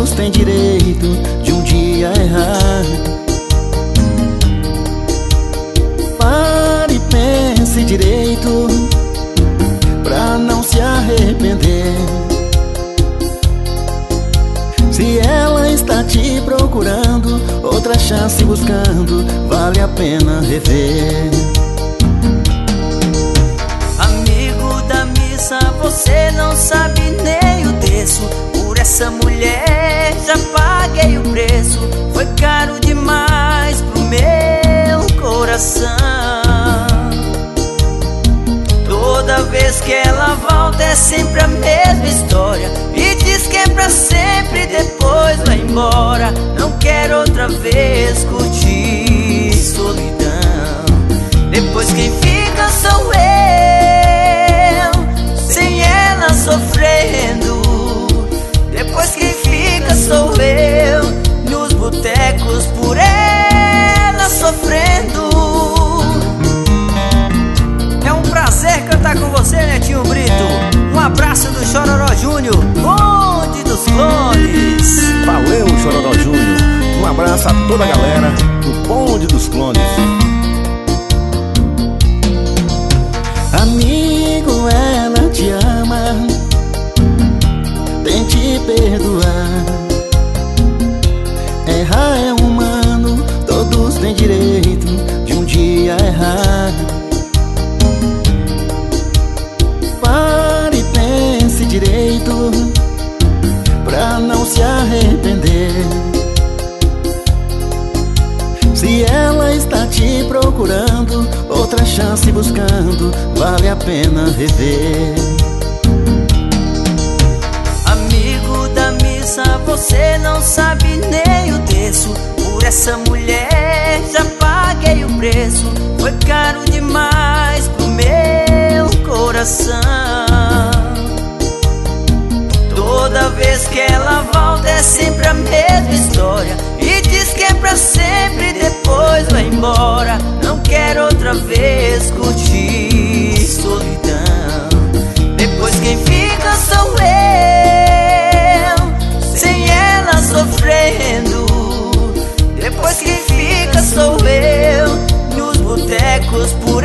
Todos têm direito de um dia errar. Pare e pense direito pra não se arrepender. Se ela está te procurando, outra chance buscando, vale a pena rever. Amigo da missa, você não sabe nem o terço. Por essa mulher já paguei o preço. Foi caro demais pro meu coração. Toda vez que ela volta é sempre a mesma história, e diz que é pra sempre, depois vai embora. Não quero outra vez curtir solidão. Depois quem fica sou eu, sem ela sofrendo. Depois quem fica sou eu, nos botecos por ela sofrendo. É um prazer cantar com você, Netinho Brito. Um abraço do Chororó Júnior, Bonde dos Clones. Valeu, Chororó Júnior. Um abraço a toda a galera do Bonde dos Clones. Amigo, ela te ama, tente perdoar. Errar é humano, todos têm direito de um dia errar. Pare e pense direito pra não se arrepender. Se ela está te procurando, outra chance buscando, vale a pena rever. Amigo da missa, você não sabe nem o terço. Por essa mulher já paguei o preço. Foi caro demais pro meu coração. Toda vez que ela volta é sempre a mesma história, e diz que é pra sempre, depois vai embora. Não quero outra vez curtir solidão. Depois quem fica sou eu, sem ela sofrendo. Depois quem fica sou eu, nos botecos por